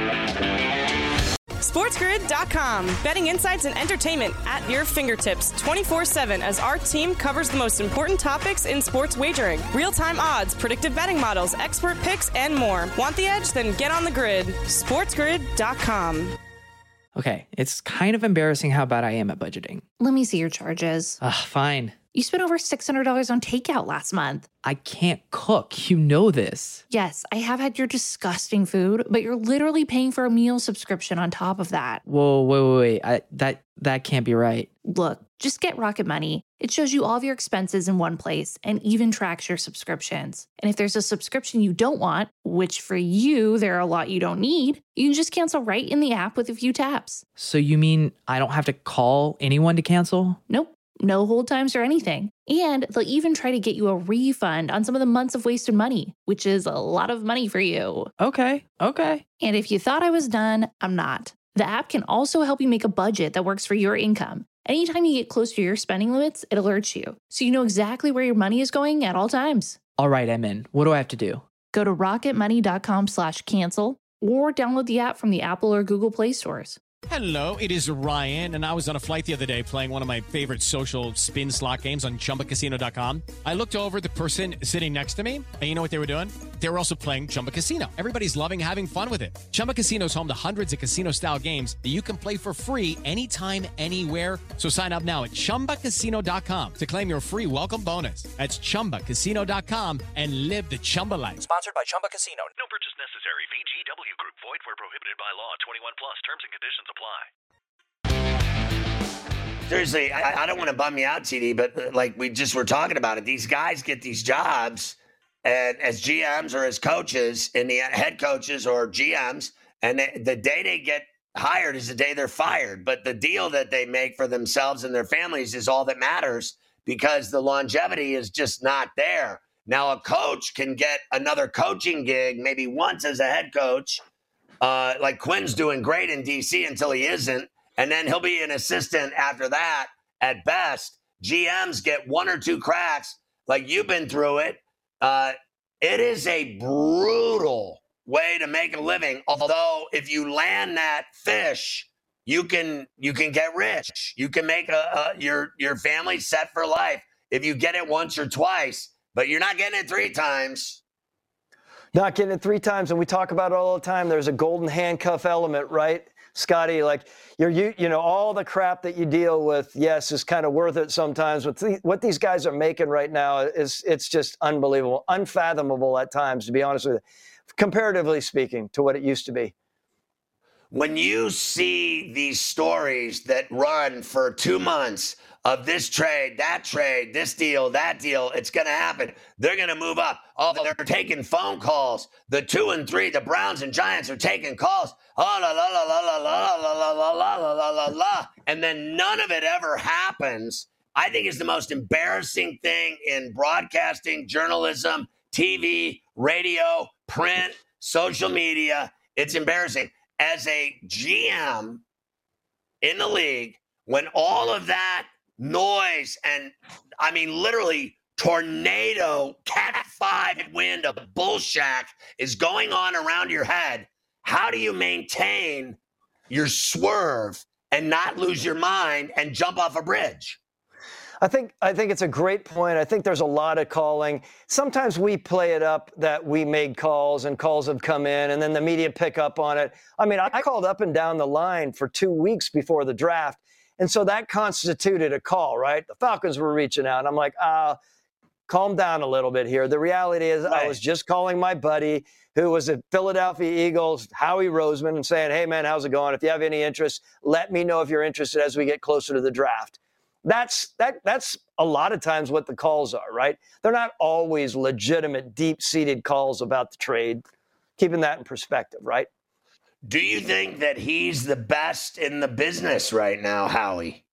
SportsGrid dot com. Betting insights and entertainment at your fingertips twenty-four seven as our team covers the most important topics in sports wagering. Real-time odds, predictive betting models, expert picks, and more. Want the edge? Then get on the grid. SportsGrid dot com. Okay, it's kind of embarrassing how bad I am at budgeting. Let me see your charges. Ugh, fine. You spent over six hundred dollars on takeout last month. I can't cook. You know this. Yes, I have had your disgusting food, but you're literally paying for a meal subscription on top of that. Whoa, wait, wait, wait. I, that, that can't be right. Look, just get Rocket Money. It shows you all of your expenses in one place and even tracks your subscriptions. And if there's a subscription you don't want, which for you, there are a lot you don't need, you can just cancel right in the app with a few taps. So you mean I don't have to call anyone to cancel? Nope. No hold times or anything. And they'll even try to get you a refund on some of the months of wasted money, which is a lot of money for you. Okay, okay. And if you thought I was done, I'm not. The app can also help you make a budget that works for your income. Anytime you get close to your spending limits, it alerts you, so you know exactly where your money is going at all times. All right, I'm in. What do I have to do? Go to rocketmoney.com slash cancel or download the app from the Apple or Google Play stores. Hello, it is Ryan, and I was on a flight the other day playing one of my favorite social spin slot games on Chumba Casino dot com. I looked over at the person sitting next to me, and you know what they were doing? They were also playing Chumba Casino. Everybody's loving having fun with it. Chumba Casino is home to hundreds of casino-style games that you can play for free anytime, anywhere. So sign up now at Chumba Casino dot com to claim your free welcome bonus. That's Chumba Casino dot com and live the Chumba life. Sponsored by Chumba Casino. No purchase necessary. V G W Group. Void where prohibited by law. twenty-one plus. Terms and conditions apply. Seriously, I, I don't want to bum you out, T D, but uh, like we just were talking about it, these guys get these jobs and as G Ms or as coaches, and the head coaches or G Ms, and they, the day they get hired is the day they're fired. But the deal that they make for themselves and their families is all that matters because the longevity is just not there. Now, a coach can get another coaching gig maybe once as a head coach, uh, like Quinn's doing great in D C until he isn't. And then he'll be an assistant after that at best. G Ms get one or two cracks, like you've been through it. Uh, it is a brutal way to make a living. Although if you land that fish, you can you can get rich. You can make a, a your your family set for life if you get it once or twice. But you're not getting it three times. Not getting it three times, and we talk about it all the time. There's a golden handcuff element, right? Scotty, like you're, you, you know, all the crap that you deal with, yes, is kind of worth it sometimes. But th- what these guys are making right now is, it's just unbelievable, unfathomable at times, to be honest with you, comparatively speaking to what it used to be. When you see these stories that run for two months of this trade, that trade, this deal, that deal, it's going to happen. They're going to move up. Oh, they're taking phone calls. The two and three, the Browns and Giants are taking calls. Oh, la, la, la, la, la, la, la, la, la, la, la, la, la. And then none of it ever happens. I think it's the most embarrassing thing in broadcasting, journalism, T V, radio, print, social media. It's embarrassing. As a G M, in the league when all of that noise and, I mean, literally tornado, cat five wind of bullshack is going on around your head. How do you maintain your swerve and not lose your mind and jump off a bridge? I think I think it's a great point. I think there's a lot of calling. Sometimes we play it up that we made calls and calls have come in and then the media pick up on it. I mean, I called up and down the line for two weeks before the draft. And so that constituted a call, right? The Falcons were reaching out. I'm like, ah, calm down a little bit here. The reality is right. I was just calling my buddy who was at Philadelphia Eagles, Howie Roseman, and saying, hey, man, how's it going? If you have any interest, let me know if you're interested as we get closer to the draft. That's that. That's a lot of times what the calls are, right? They're not always legitimate, deep-seated calls about the trade. Keeping that in perspective, right? Do you think that he's the best in the business right now, Howie?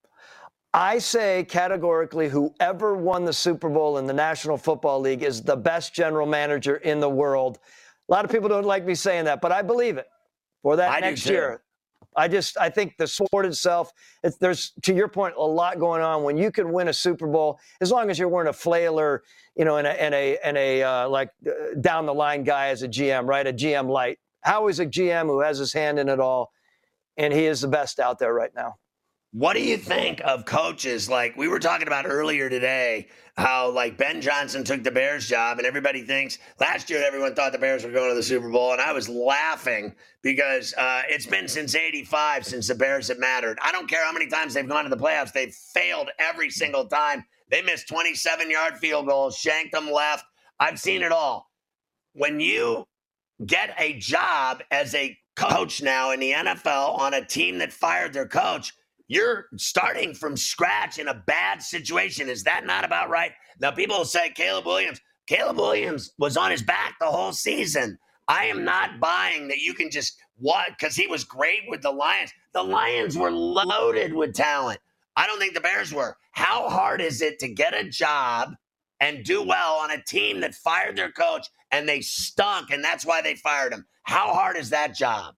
I say categorically whoever won the Super Bowl in the National Football League is the best general manager in the world. A lot of people don't like me saying that, but I believe it for that I next year. I just, I think the sport itself, it's, there's, to your point, a lot going on. When you can win a Super Bowl, as long as you're wearing a flailer, you know, and a, and a, and a uh, like uh, down the line guy as a G M, right? A G M light. Howie's a G M who has his hand in it all, and he is the best out there right now. What do you think of coaches? Like we were talking about earlier today, how like Ben Johnson took the Bears job and everybody thinks last year, everyone thought the Bears were going to the Super Bowl. And I was laughing because uh, it's been since eighty-five since the Bears have mattered. I don't care how many times they've gone to the playoffs. They've failed every single time. They missed twenty-seven yard field goals, shanked them left. I've seen it all. When you get a job as a coach now in the N F L on a team that fired their coach, you're starting from scratch in a bad situation. Is that not about right? Now, people will say Caleb Williams. Caleb Williams was on his back the whole season. I am not buying that you can just, what, because he was great with the Lions. The Lions were loaded with talent. I don't think the Bears were. How hard is it to get a job and do well on a team that fired their coach and they stunk, and that's why they fired him? How hard is that job?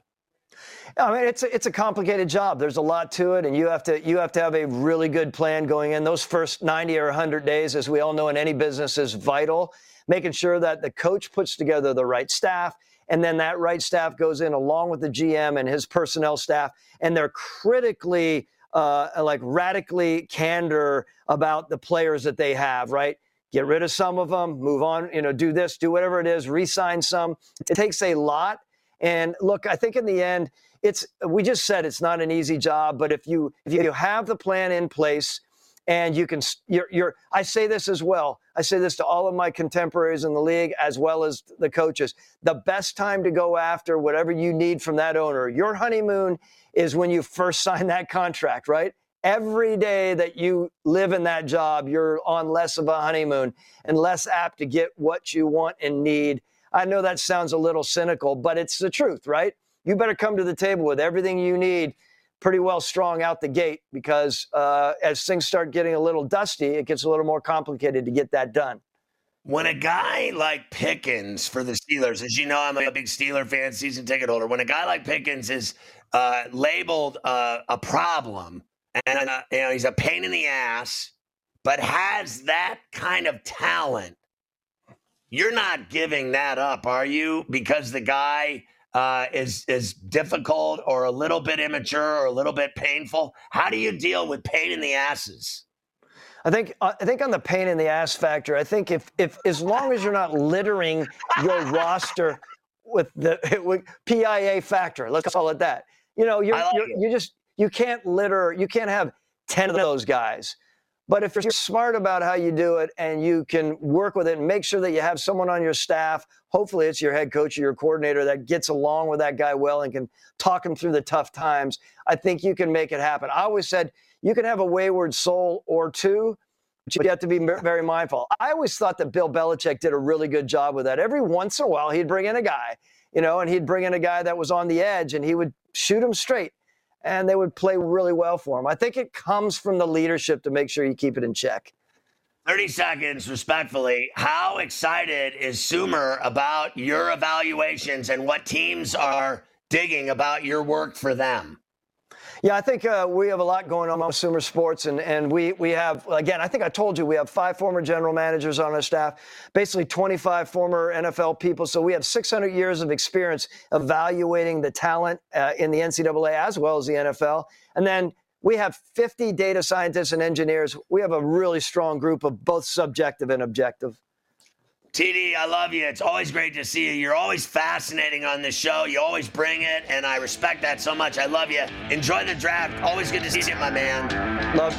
I mean, it's a, it's a complicated job. There's a lot to it, and you have to you have to have a really good plan going in. Those first ninety or one hundred days, as we all know in any business, is vital. Making sure that the coach puts together the right staff, and then that right staff goes in along with the G M and his personnel staff, and they're critically, uh, like radically candor about the players that they have, right? Get rid of some of them, move on, you know, do this, do whatever it is, re-sign some. It takes a lot. And look, I think in the end, it's, we just said it's not an easy job, but if you, if you have the plan in place and you can, you're, you're, I say this as well. I say this to all of my contemporaries in the league, as well as the coaches. The best time to go after whatever you need from that owner, your honeymoon is when you first sign that contract, right? Every day that you live in that job, you're on less of a honeymoon and less apt to get what you want and need. I know that sounds a little cynical, but it's the truth, right? You better come to the table with everything you need pretty well strong out the gate, because uh, as things start getting a little dusty, it gets a little more complicated to get that done. When a guy like Pickens for the Steelers, as you know, I'm a big Steeler fan, season ticket holder. When a guy like Pickens is uh, labeled uh, a problem, and uh, you know he's a pain in the ass, but has that kind of talent, you're not giving that up, are you? Because the guy uh, is is difficult or a little bit immature or a little bit painful. How do you deal with pain in the asses? I think I think on the pain in the ass factor, I think if if as long as you're not littering your roster with the with P I A factor, let's call it that. You know, you're, like you're you just you can't litter. You can't have ten of those guys. But if you're smart about how you do it and you can work with it and make sure that you have someone on your staff, hopefully it's your head coach or your coordinator that gets along with that guy well and can talk him through the tough times, I think you can make it happen. I always said you can have a wayward soul or two, but you have to be very mindful. I always thought that Bill Belichick did a really good job with that. Every once in a while, he'd bring in a guy, you know, and he'd bring in a guy that was on the edge and he would shoot him straight. And they would play really well for him. I think it comes from the leadership to make sure you keep it in check. thirty seconds, respectfully. How excited is Sumer about your evaluations and what teams are digging about your work for them? Yeah, I think uh, we have a lot going on with consumer sports, and, and we, we have, again, I think I told you, we have five former general managers on our staff, basically twenty-five former N F L people. So we have six hundred years of experience evaluating the talent uh, in the N C double A as well as the N F L. And then we have fifty data scientists and engineers. We have a really strong group of both subjective and objective. T D, I love you. It's always great to see you. You're always fascinating on this show. You always bring it, and I respect that so much. I love you. Enjoy the draft. Always good to see you, my man. Love.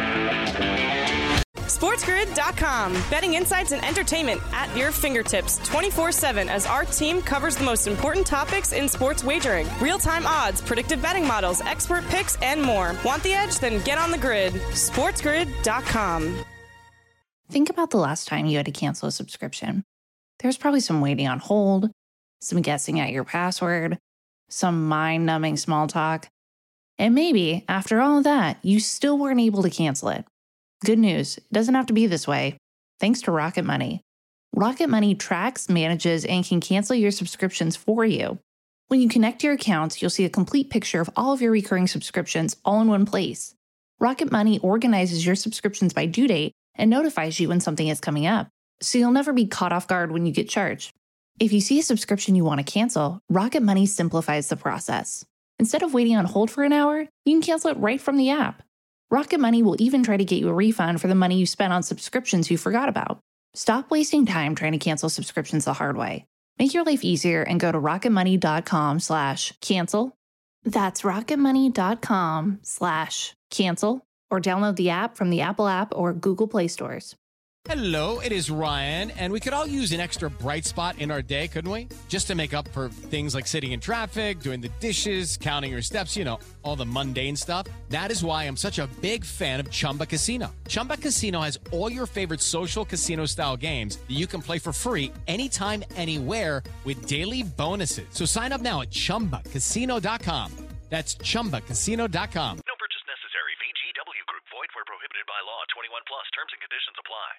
SportsGrid dot com. Betting insights and entertainment at your fingertips twenty-four seven as our team covers the most important topics in sports wagering. Real-time odds, predictive betting models, expert picks, and more. Want the edge? Then get on the grid. SportsGrid dot com. Think about the last time you had to cancel a subscription. There's probably some waiting on hold, some guessing at your password, some mind-numbing small talk. And maybe, after all of that, you still weren't able to cancel it. Good news, it doesn't have to be this way. Thanks to Rocket Money. Rocket Money tracks, manages, and can cancel your subscriptions for you. When you connect your accounts, you'll see a complete picture of all of your recurring subscriptions all in one place. Rocket Money organizes your subscriptions by due date and notifies you when something is coming up, so you'll never be caught off guard when you get charged. If you see a subscription you want to cancel, Rocket Money simplifies the process. Instead of waiting on hold for an hour, you can cancel it right from the app. Rocket Money will even try to get you a refund for the money you spent on subscriptions you forgot about. Stop wasting time trying to cancel subscriptions the hard way. Make your life easier and go to rocketmoney.com slash cancel. That's rocketmoney.com slash cancel. Or download the app from the Apple app or Google Play stores. Hello, it is Ryan, and we could all use an extra bright spot in our day, couldn't we? Just to make up for things like sitting in traffic, doing the dishes, counting your steps, you know, all the mundane stuff. That is why I'm such a big fan of Chumba Casino. Chumba Casino has all your favorite social casino-style games that you can play for free anytime, anywhere with daily bonuses. So sign up now at chumba casino dot com. That's chumba casino dot com. No purchase necessary. V G W Group. Void where prohibited by law. twenty-one plus. Terms and conditions apply.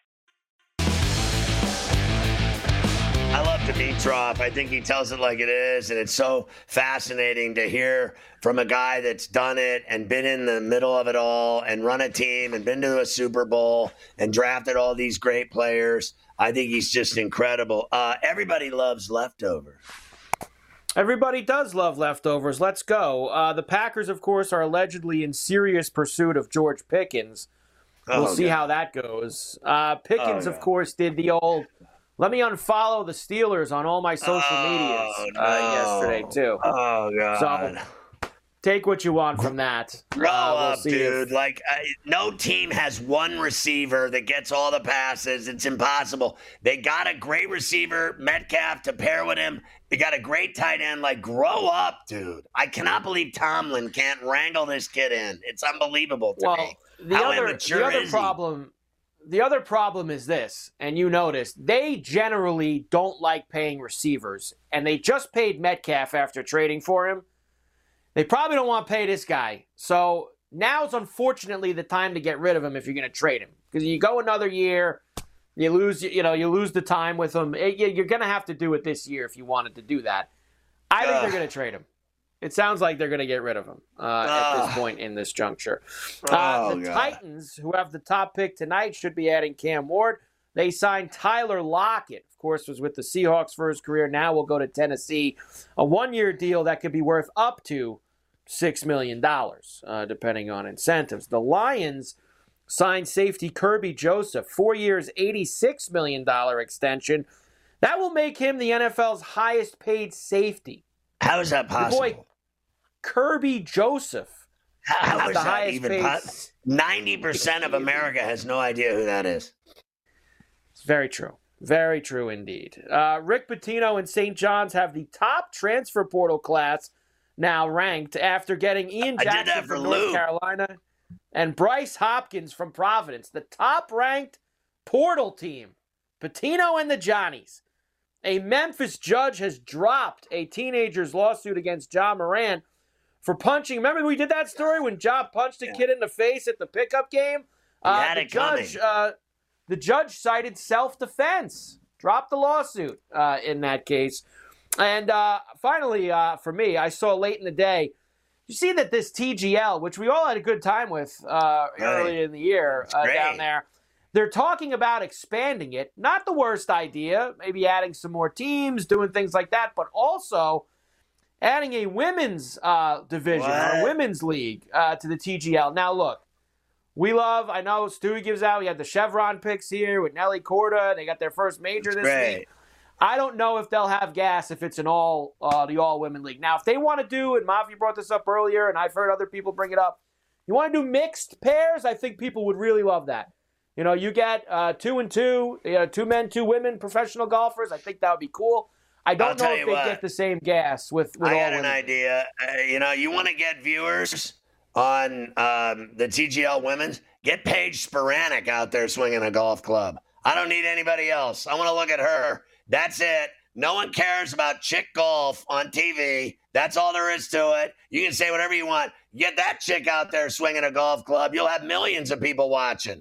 I love Dimitrov. I think he tells it like it is, and it's so fascinating to hear from a guy that's done it and been in the middle of it all and run a team and been to a Super Bowl and drafted all these great players. I think he's just incredible. Uh, everybody loves leftovers. Everybody does love leftovers. Let's go. Uh, the Packers, of course, are allegedly in serious pursuit of George Pickens. We'll oh, see God. how that goes. Uh, Pickens, oh, of course, did the old, let me unfollow the Steelers on all my social oh, medias uh, no. yesterday, too. Oh, God. So take what you want from that. Grow uh, we'll up, dude. If... Like, uh, no team has one receiver that gets all the passes. It's impossible. They got a great receiver, Metcalf, to pair with him. They got a great tight end. Like, grow up, dude. I cannot believe Tomlin can't wrangle this kid in. It's unbelievable to well, me. The How other, immature the other is problem, he? the other problem is this, and you notice they generally don't like paying receivers, and they just paid Metcalf after trading for him. They probably don't want to pay this guy, so now's unfortunately the time to get rid of him if you're going to trade him, because you go another year, you lose, you know, you lose the time with him. You're going to have to do it this year if you wanted to do that. I think Ugh. they're going to trade him. It sounds like they're going to get rid of him uh, at this point in this juncture. Uh, oh, the God. Titans, who have the top pick tonight, should be adding Cam Ward. They signed Tyler Lockett, of course, was with the Seahawks for his career. Now will go to Tennessee. A one-year deal that could be worth up to six million dollars, uh, depending on incentives. The Lions signed safety Kirby Joseph, four years, eighty-six million dollars extension. That will make him the N F L's highest-paid safety. How is that possible? Your boy, Kirby Joseph. How, how is the that even possible? ninety percent of America has no idea who that is. It's very true. Very true indeed. Uh, Rick Pitino and Saint John's have the top transfer portal class now ranked after getting Ian Jackson from North Lou. Carolina and Bryce Hopkins from Providence. The top-ranked portal team, Pitino and the Johnnies. A Memphis judge has dropped a teenager's lawsuit against Ja Morant for punching. Remember we did that story when Ja punched a kid in the face at the pickup game? Uh, had the it judge, coming. uh, the judge cited self-defense. Dropped the lawsuit uh, in that case. And uh, finally, uh, for me, I saw late in the day, You see that this T G L, which we all had a good time with uh, Right. earlier in the year uh, down there, they're talking about expanding it. Not the worst idea, maybe adding some more teams, doing things like that, but also adding a women's uh, division, or a What? women's league uh, to the T G L. Now, look, we love, I know Stewie gives out, we had the Chevron picks here with Nelly Corda. They got their first major this Great. week. I don't know if they'll have gas if it's an all uh, the all women league. Now, if they want to do, and Mavi brought this up earlier, and I've heard other people bring it up, you want to do mixed pairs? I think people would really love that. You know, you get uh, two and two, you know, two men, two women, professional golfers. I think that would be cool. I don't I'll know tell if you they what. get the same gas with, with I all got women. an idea. Uh, you know, you want to get viewers on um, the T G L women's? Get Paige Sporanic out there swinging a golf club. I don't need anybody else. I want to look at her. That's it. No one cares about chick golf on T V. That's all there is to it. You can say whatever you want. Get that chick out there swinging a golf club. You'll have millions of people watching.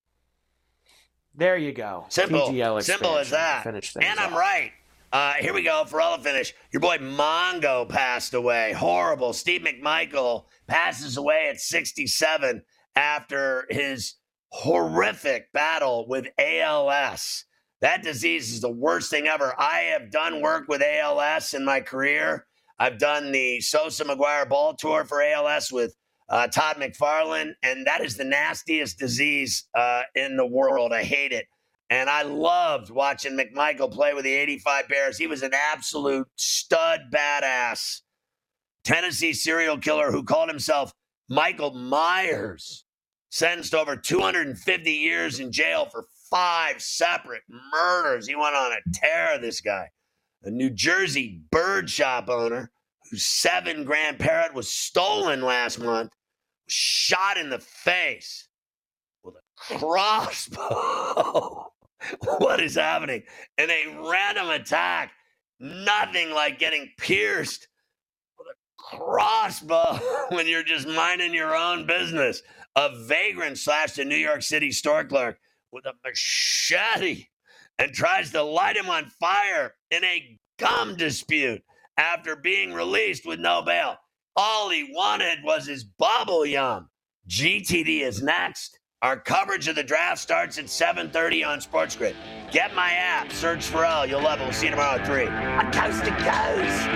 There you go. Simple. T G L Simple as expansion to that. finish things And I'm off. right. Uh, here we go for all the finish. Your boy Mongo passed away. Horrible. Steve McMichael passes away at sixty-seven after his horrific battle with A L S. That disease is the worst thing ever. I have done work with A L S in my career. I've done the Sosa McGuire Ball Tour for A L S with uh, Todd McFarlane, and that is the nastiest disease uh, in the world. I hate it. And I loved watching McMichael play with the eighty-five Bears. He was an absolute stud badass Tennessee serial killer who called himself Michael Myers, sentenced to over two hundred fifty years in jail for five separate murders. He went on a tear, this guy. A New Jersey bird shop owner whose seven grand parrot was stolen last month, was shot in the face with a crossbow. What is happening? In a random attack, nothing like getting pierced with a crossbow when you're just minding your own business. A vagrant slashed a New York City store clerk with a machete and tries to light him on fire in a gum dispute after being released with no bail. All he wanted was his bubble yum. G T D is next. Our coverage of the draft starts at seven thirty on Sports Grid. Get my app, search for L. You'll love it. We'll see you tomorrow at three. On Coast to Coast.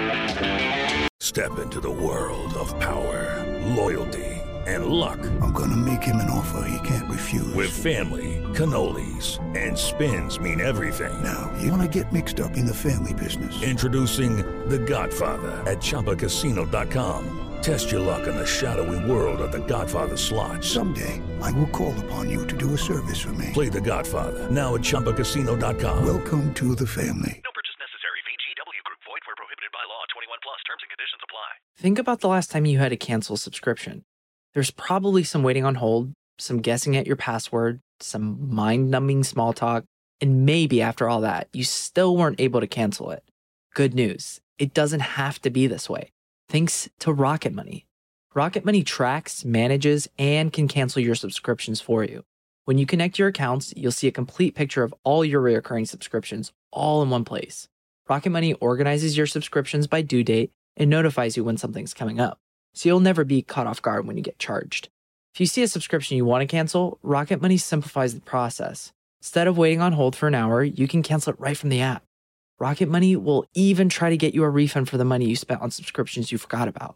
Step into the world of power, loyalty, and luck. I'm going to make him an offer he can't refuse. With family, cannolis, and spins mean everything. Now, you want to get mixed up in the family business. Introducing The Godfather at Chumba Casino dot com. Test your luck in the shadowy world of The Godfather slot. Someday, I will call upon you to do a service for me. Play The Godfather now at Chumba Casino dot com. Welcome to the family. No purchase necessary. V G W Group. Void where prohibited by law. twenty-one plus. Terms and conditions apply. Think about the last time you had to cancel a subscription. There's probably some waiting on hold, some guessing at your password, some mind-numbing small talk, and maybe after all that, you still weren't able to cancel it. Good news, it doesn't have to be this way. Thanks to Rocket Money. Rocket Money tracks, manages, and can cancel your subscriptions for you. When you connect your accounts, you'll see a complete picture of all your recurring subscriptions all in one place. Rocket Money organizes your subscriptions by due date and notifies you when something's coming up, so you'll never be caught off guard when you get charged. If you see a subscription you want to cancel, Rocket Money simplifies the process. Instead of waiting on hold for an hour, you can cancel it right from the app. Rocket Money will even try to get you a refund for the money you spent on subscriptions you forgot about.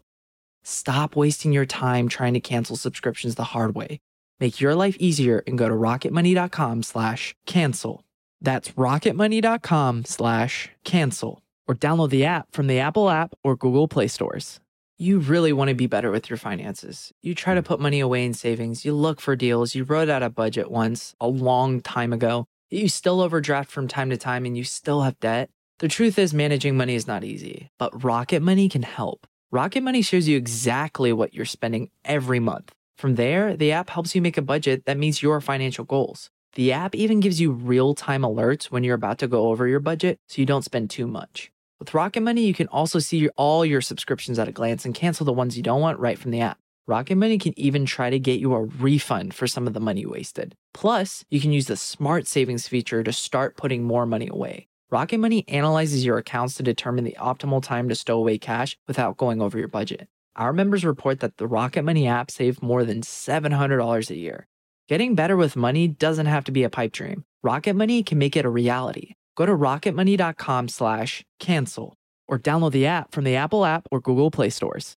Stop wasting your time trying to cancel subscriptions the hard way. Make your life easier and go to rocketmoney.com slash cancel. That's rocketmoney.com slash cancel. Or download the app from the Apple app or Google Play stores. You really want to be better with your finances. You try to put money away in savings. You look for deals. You wrote out a budget once a long time ago. You still overdraft from time to time and you still have debt. The truth is managing money is not easy, but Rocket Money can help. Rocket Money shows you exactly what you're spending every month. From there, the app helps you make a budget that meets your financial goals. The app even gives you real-time alerts when you're about to go over your budget so you don't spend too much. With Rocket Money, you can also see your, all your subscriptions at a glance and cancel the ones you don't want right from the app. Rocket Money can even try to get you a refund for some of the money you wasted. Plus, you can use the Smart Savings feature to start putting more money away. Rocket Money analyzes your accounts to determine the optimal time to stow away cash without going over your budget. Our members report that the Rocket Money app saved more than seven hundred dollars a year. Getting better with money doesn't have to be a pipe dream. Rocket Money can make it a reality. Go to rocketmoney.com slash cancel or download the app from the Apple app or Google Play stores.